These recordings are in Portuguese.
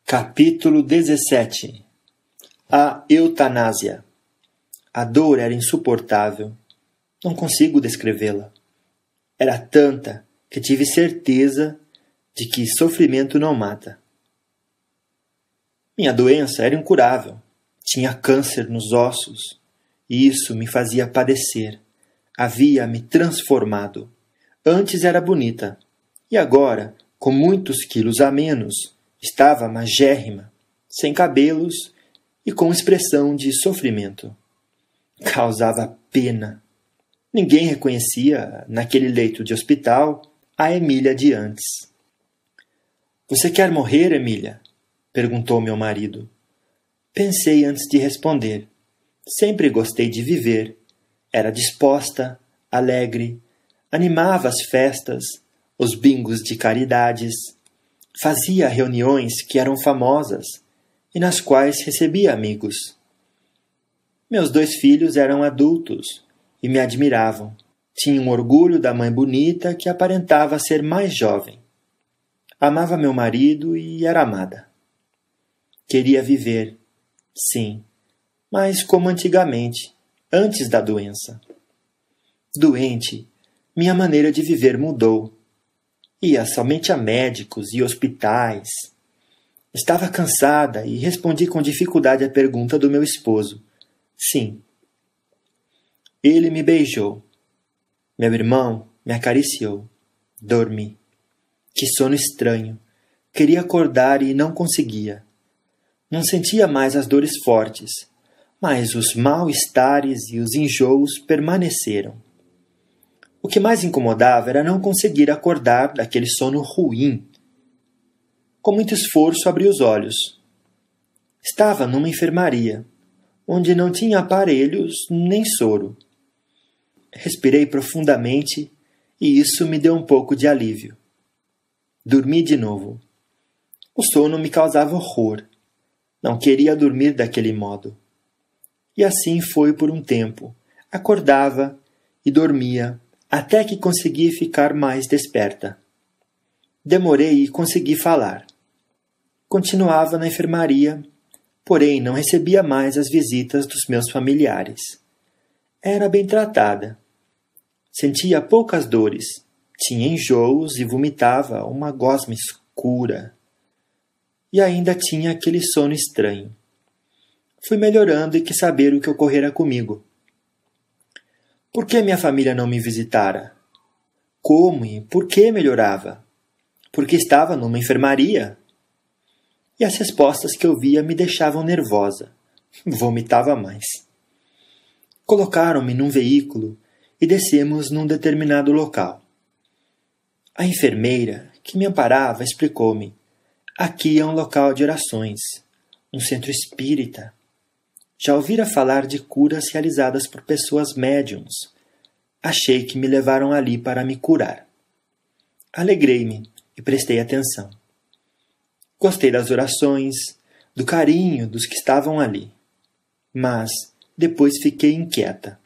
Capítulo 17. A eutanásia. A dor era insuportável. Não consigo descrevê-la. Era tanta que tive certeza de que sofrimento não mata. Minha doença era incurável. Tinha câncer nos ossos. E isso me fazia padecer. Havia me transformado. Antes era bonita. E agora, com muitos quilos a menos, estava magérrima, sem cabelos e com expressão de sofrimento. Causava pena. Ninguém reconhecia, naquele leito de hospital, a Emília de antes. — Você quer morrer, Emília? Perguntou meu marido. Pensei antes de responder. Sempre gostei de viver. Era disposta, alegre, animava as festas, os bingos de caridades. Fazia reuniões que eram famosas e nas quais recebia amigos. Meus 2 filhos eram adultos e me admiravam. Tinham orgulho da mãe bonita que aparentava ser mais jovem. Amava meu marido e era amada. Queria viver, sim, mas como antigamente, antes da doença. Doente, minha maneira de viver mudou. Ia somente a médicos e hospitais. Estava cansada e respondi com dificuldade à pergunta do meu esposo. Sim. Ele me beijou. Meu irmão me acariciou. Dormi. Que sono estranho. Queria acordar e não conseguia. Não sentia mais as dores fortes, mas os mal-estares e os enjoos permaneceram. O que mais incomodava era não conseguir acordar daquele sono ruim. Com muito esforço abri os olhos. Estava numa enfermaria, onde não tinha aparelhos nem soro. Respirei profundamente e isso me deu um pouco de alívio. Dormi de novo. O sono me causava horror. Não queria dormir daquele modo. E assim foi por um tempo. Acordava e dormia, até que consegui ficar mais desperta. Demorei e consegui falar. Continuava na enfermaria, porém não recebia mais as visitas dos meus familiares. Era bem tratada. Sentia poucas dores, tinha enjoos e vomitava uma gosma escura. E ainda tinha aquele sono estranho. Fui melhorando e quis saber o que ocorrera comigo. Por que minha família não me visitara? Como e por que melhorava? Porque estava numa enfermaria? E as respostas que eu via me deixavam nervosa. Vomitava mais. Colocaram-me num veículo e descemos num determinado local. A enfermeira, que me amparava, explicou-me. Aqui é um local de orações, um centro espírita. Já ouvira falar de curas realizadas por pessoas médiuns. Achei que me levaram ali para me curar. Alegrei-me e prestei atenção. Gostei das orações, do carinho dos que estavam ali. Mas depois fiquei inquieta.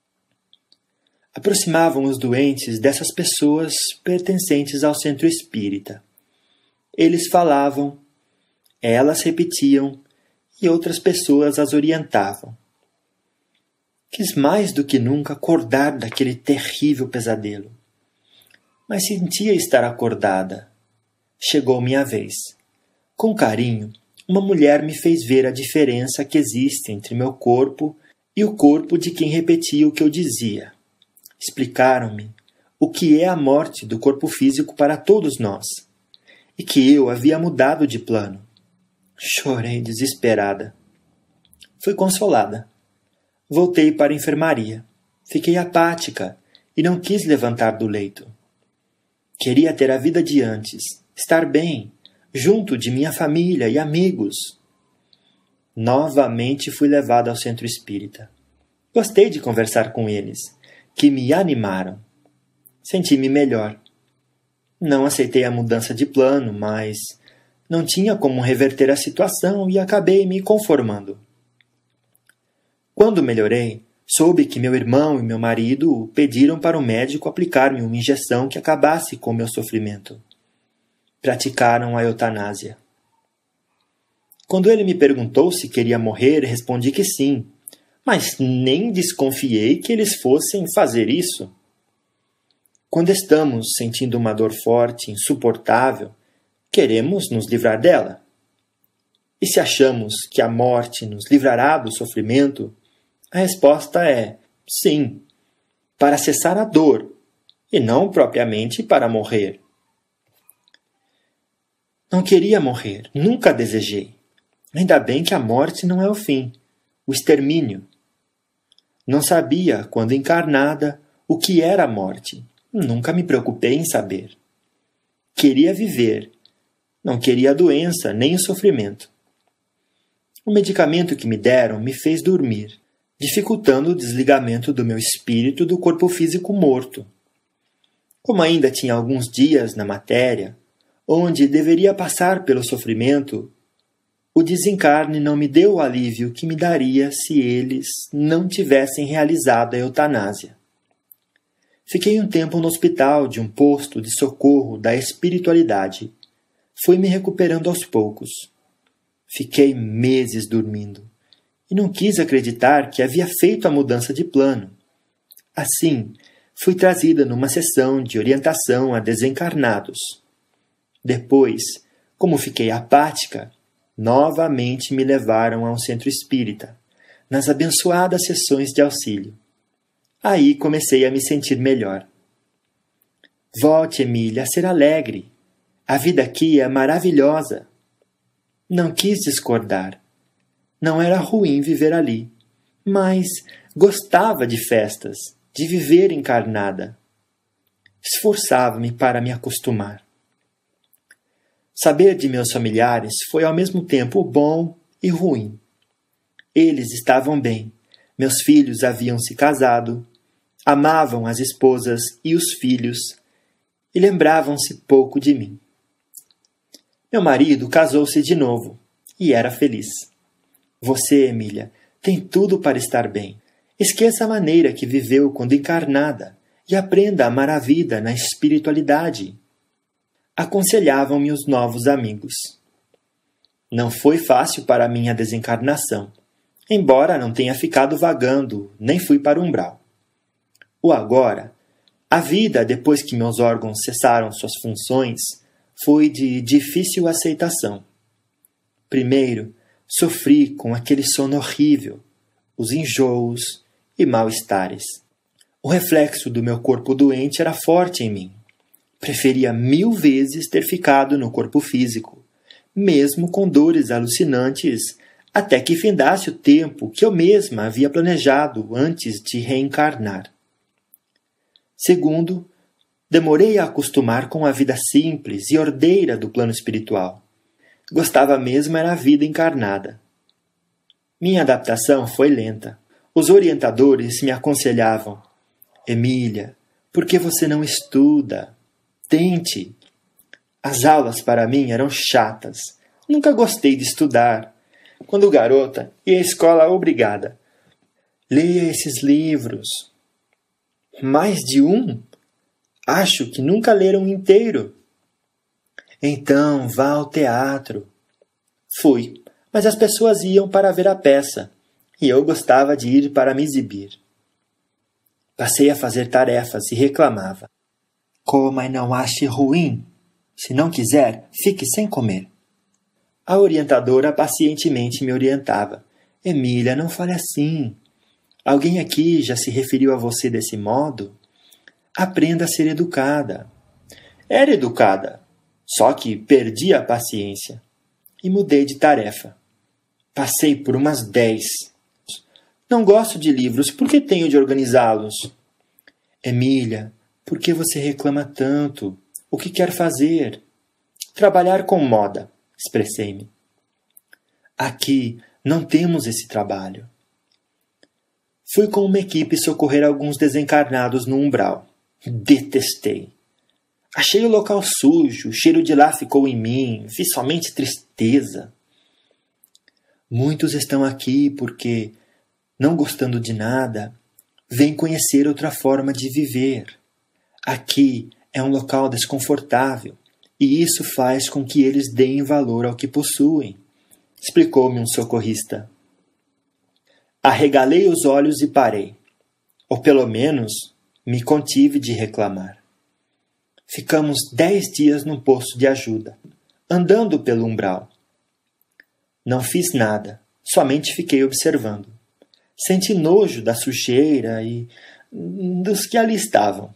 Aproximavam os doentes dessas pessoas pertencentes ao centro espírita. Eles falavam, elas repetiam, e outras pessoas as orientavam. Quis mais do que nunca acordar daquele terrível pesadelo. Mas sentia estar acordada. Chegou minha vez. Com carinho, uma mulher me fez ver a diferença que existe entre meu corpo e o corpo de quem repetia o que eu dizia. Explicaram-me o que é a morte do corpo físico para todos nós, e que eu havia mudado de plano. Chorei desesperada. Fui consolada. Voltei para a enfermaria. Fiquei apática e não quis levantar do leito. Queria ter a vida de antes, estar bem, junto de minha família e amigos. Novamente fui levada ao centro espírita. Gostei de conversar com eles, que me animaram. Senti-me melhor. Não aceitei a mudança de plano, mas não tinha como reverter a situação e acabei me conformando. Quando melhorei, soube que meu irmão e meu marido pediram para o médico aplicar-me uma injeção que acabasse com meu sofrimento. Praticaram a eutanásia. Quando ele me perguntou se queria morrer, respondi que sim, mas nem desconfiei que eles fossem fazer isso. Quando estamos sentindo uma dor forte, insuportável, queremos nos livrar dela. E se achamos que a morte nos livrará do sofrimento, a resposta é sim, para cessar a dor, e não propriamente para morrer. Não queria morrer, nunca desejei. Ainda bem que a morte não é o fim, o extermínio. Não sabia, quando encarnada, o que era a morte. Nunca me preocupei em saber. Queria viver. Não queria a doença, nem o sofrimento. O medicamento que me deram me fez dormir, dificultando o desligamento do meu espírito do corpo físico morto. Como ainda tinha alguns dias na matéria, onde deveria passar pelo sofrimento, o desencarne não me deu o alívio que me daria se eles não tivessem realizado a eutanásia. Fiquei um tempo no hospital de um posto de socorro da espiritualidade. Fui me recuperando aos poucos. Fiquei meses dormindo e não quis acreditar que havia feito a mudança de plano. Assim, fui trazida numa sessão de orientação a desencarnados. Depois, como fiquei apática, novamente me levaram a um centro espírita, nas abençoadas sessões de auxílio. Aí comecei a me sentir melhor. Volte, Emília, a ser alegre. A vida aqui é maravilhosa. Não quis discordar. Não era ruim viver ali, mas gostava de festas, de viver encarnada. Esforçava-me para me acostumar. Saber de meus familiares foi ao mesmo tempo bom e ruim. Eles estavam bem, meus filhos haviam se casado, amavam as esposas e os filhos e lembravam-se pouco de mim. Meu marido casou-se de novo e era feliz. Você, Emília, tem tudo para estar bem. Esqueça a maneira que viveu quando encarnada e aprenda a amar a vida na espiritualidade. Aconselhavam-me os novos amigos. Não foi fácil para mim a desencarnação, embora não tenha ficado vagando, nem fui para o umbral. O agora, a vida depois que meus órgãos cessaram suas funções, foi de difícil aceitação. Primeiro, sofri com aquele sono horrível, os enjoos e mal-estares. O reflexo do meu corpo doente era forte em mim. Preferia 1000 vezes ter ficado no corpo físico, mesmo com dores alucinantes, até que findasse o tempo que eu mesma havia planejado antes de reencarnar. Segundo, demorei a acostumar com a vida simples e ordeira do plano espiritual. Gostava mesmo era a vida encarnada. Minha adaptação foi lenta. Os orientadores me aconselhavam: Emília, por que você não estuda? Tente. As aulas para mim eram chatas. Nunca gostei de estudar. Quando garota, ia à escola obrigada. Leia esses livros. Mais de um? Acho que nunca leram inteiro. Então, vá ao teatro. Fui, mas as pessoas iam para ver a peça, e eu gostava de ir para me exibir. Passei a fazer tarefas e reclamava. Coma e não ache ruim. Se não quiser, fique sem comer. A orientadora pacientemente me orientava. Emília, não fale assim. Alguém aqui já se referiu a você desse modo? Aprenda a ser educada. Era educada, só que perdi a paciência e mudei de tarefa. Passei por umas 10. Não gosto de livros, por que tenho de organizá-los? Emília, por que você reclama tanto? O que quer fazer? Trabalhar com moda, expressei-me. Aqui não temos esse trabalho. Fui com uma equipe socorrer alguns desencarnados no umbral. Detestei. Achei o local sujo, o cheiro de lá ficou em mim, vi somente tristeza. Muitos estão aqui porque, não gostando de nada, vêm conhecer outra forma de viver. Aqui é um local desconfortável, e isso faz com que eles deem valor ao que possuem. explicou-me um socorrista. Arregalei os olhos e parei. Ou pelo menos me contive de reclamar. Ficamos 10 dias num posto de ajuda, andando pelo umbral. Não fiz nada, somente fiquei observando. Senti nojo da sujeira e dos que ali estavam.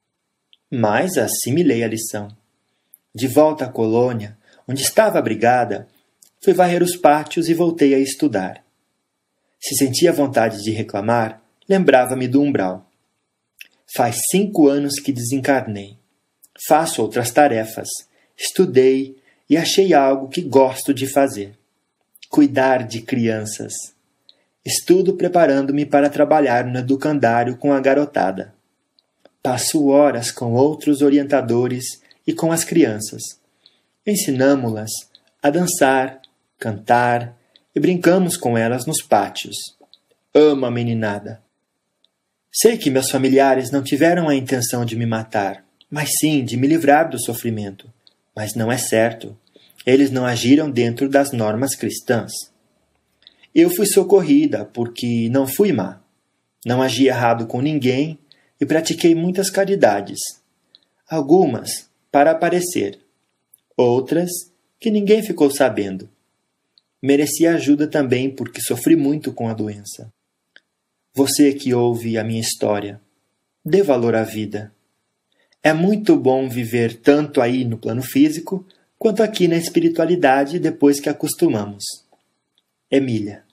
Mas assimilei a lição. De volta à colônia, onde estava abrigada, fui varrer os pátios e voltei a estudar. Se sentia vontade de reclamar, lembrava-me do umbral. Faz 5 anos que desencarnei. Faço outras tarefas, estudei e achei algo que gosto de fazer. Cuidar de crianças. Estudo preparando-me para trabalhar no educandário com a garotada. Passo horas com outros orientadores e com as crianças. Ensinamo-las a dançar, cantar e brincamos com elas nos pátios. Amo a meninada. Sei que meus familiares não tiveram a intenção de me matar, mas sim de me livrar do sofrimento. Mas não é certo. Eles não agiram dentro das normas cristãs. Eu fui socorrida porque não fui má. Não agi errado com ninguém e pratiquei muitas caridades. Algumas para aparecer. Outras que ninguém ficou sabendo. Mereci ajuda também porque sofri muito com a doença. Você que ouve a minha história, dê valor à vida. É muito bom viver tanto aí no plano físico, quanto aqui na espiritualidade depois que acostumamos. Emília.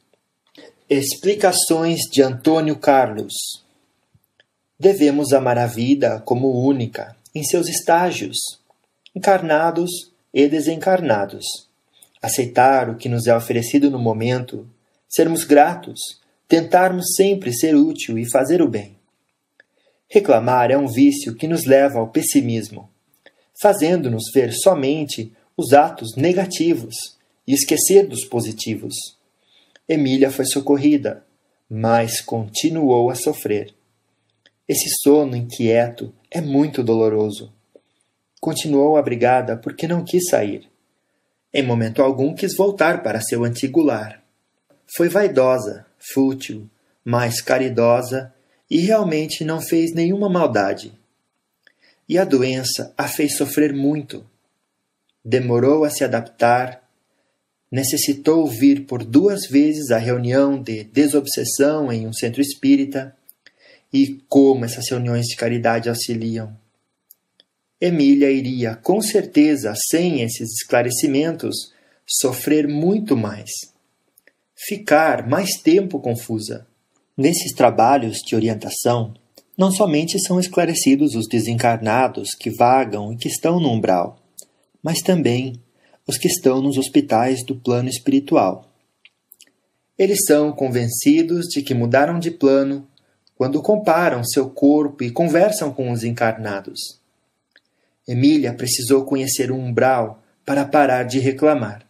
Explicações de Antônio Carlos. Devemos amar a vida como única, em seus estágios, encarnados e desencarnados. Aceitar o que nos é oferecido no momento, sermos gratos, tentarmos sempre ser útil e fazer o bem. Reclamar é um vício que nos leva ao pessimismo, fazendo-nos ver somente os atos negativos e esquecer dos positivos. Emília foi socorrida, mas continuou a sofrer. Esse sono inquieto é muito doloroso. Continuou abrigada porque não quis sair. Em momento algum quis voltar para seu antigo lar. Foi vaidosa, fútil, mas caridosa e realmente não fez nenhuma maldade. E a doença a fez sofrer muito. Demorou a se adaptar, necessitou vir por 2 vezes à reunião de desobsessão em um centro espírita. E como essas reuniões de caridade auxiliam! Emília iria, com certeza, sem esses esclarecimentos, sofrer muito mais. Ficar mais tempo confusa. Nesses trabalhos de orientação, não somente são esclarecidos os desencarnados que vagam e que estão no umbral, mas também os que estão nos hospitais do plano espiritual. Eles são convencidos de que mudaram de plano quando comparam seu corpo e conversam com os encarnados. Emília precisou conhecer o umbral para parar de reclamar.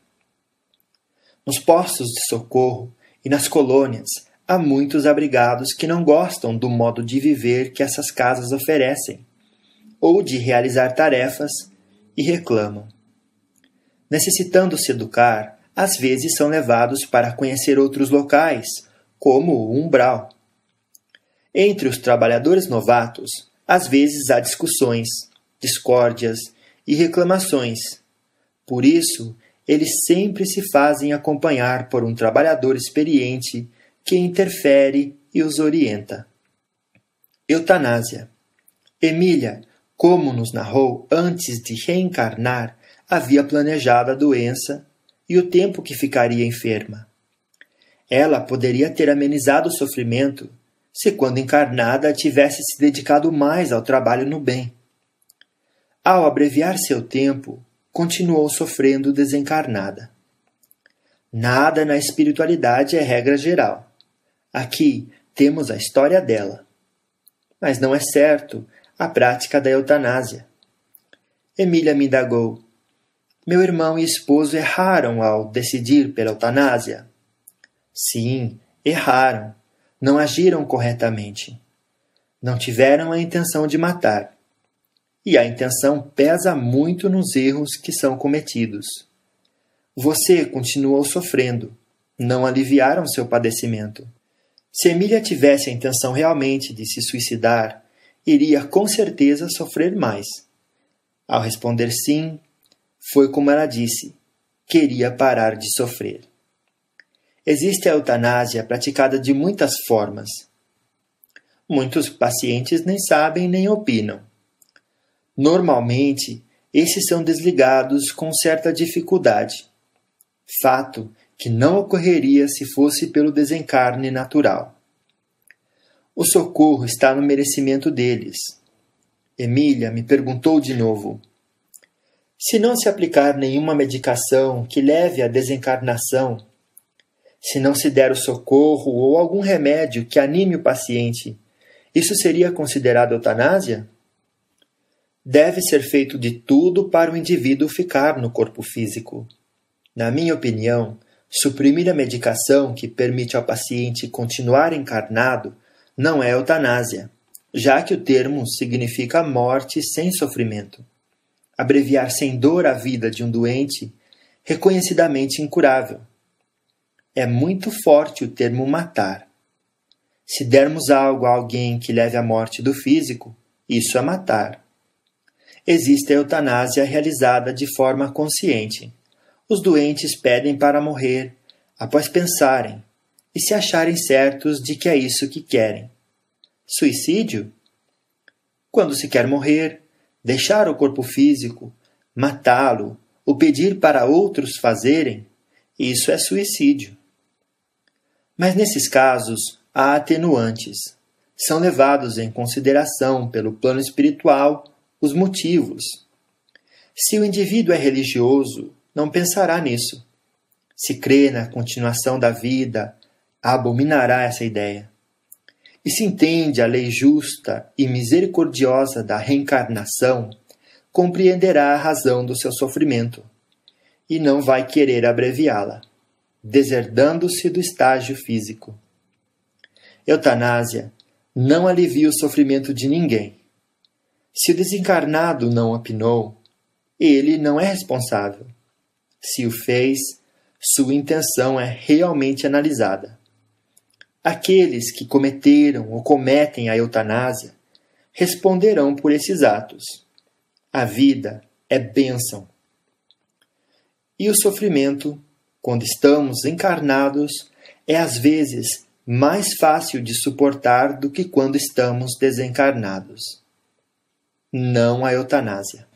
Nos postos de socorro e nas colônias há muitos abrigados que não gostam do modo de viver que essas casas oferecem, ou de realizar tarefas, e reclamam. Necessitando se educar, às vezes são levados para conhecer outros locais, como o umbral. Entre os trabalhadores novatos, às vezes há discussões, discórdias e reclamações. Por isso, eles sempre se fazem acompanhar por um trabalhador experiente que interfere e os orienta. Eutanásia. Emília, como nos narrou antes de reencarnar, havia planejado a doença e o tempo que ficaria enferma. Ela poderia ter amenizado o sofrimento se, quando encarnada, tivesse se dedicado mais ao trabalho no bem. Ao abreviar seu tempo, continuou sofrendo desencarnada. Nada na espiritualidade é regra geral. Aqui temos a história dela. Mas não é certo a prática da eutanásia. Emília me indagou. Meu irmão e esposo erraram ao decidir pela eutanásia? Sim, erraram. Não agiram corretamente. Não tiveram a intenção de matar. E a intenção pesa muito nos erros que são cometidos. Você continuou sofrendo, não aliviaram seu padecimento. Se Emília tivesse a intenção realmente de se suicidar, iria com certeza sofrer mais. Ao responder sim, foi como ela disse, queria parar de sofrer. Existe a eutanásia praticada de muitas formas. Muitos pacientes nem sabem nem opinam. Normalmente, esses são desligados com certa dificuldade. Fato que não ocorreria se fosse pelo desencarne natural. O socorro está no merecimento deles. Emília me perguntou de novo: se não se aplicar nenhuma medicação que leve à desencarnação, se não se der o socorro ou algum remédio que anime o paciente, isso seria considerado eutanásia? Deve ser feito de tudo para o indivíduo ficar no corpo físico. Na minha opinião, suprimir a medicação que permite ao paciente continuar encarnado não é eutanásia, já que o termo significa morte sem sofrimento. Abreviar sem dor a vida de um doente reconhecidamente incurável. É muito forte o termo matar. Se dermos algo a alguém que leve à morte do físico, isso é matar. Existe a eutanásia realizada de forma consciente. Os doentes pedem para morrer, após pensarem e se acharem certos de que é isso que querem. Suicídio? Quando se quer morrer, deixar o corpo físico, matá-lo ou pedir para outros fazerem, isso é suicídio. Mas nesses casos, há atenuantes. São levados em consideração pelo plano espiritual os motivos. Se o indivíduo é religioso, não pensará nisso. Se crê na continuação da vida, abominará essa ideia. E se entende a lei justa e misericordiosa da reencarnação, compreenderá a razão do seu sofrimento e não vai querer abreviá-la, deserdando-se do estágio físico. Eutanásia não alivia o sofrimento de ninguém. Se o desencarnado não opinou, ele não é responsável. Se o fez, sua intenção é realmente analisada. Aqueles que cometeram ou cometem a eutanásia responderão por esses atos. A vida é bênção. E o sofrimento, quando estamos encarnados, é às vezes mais fácil de suportar do que quando estamos desencarnados. Não a eutanásia.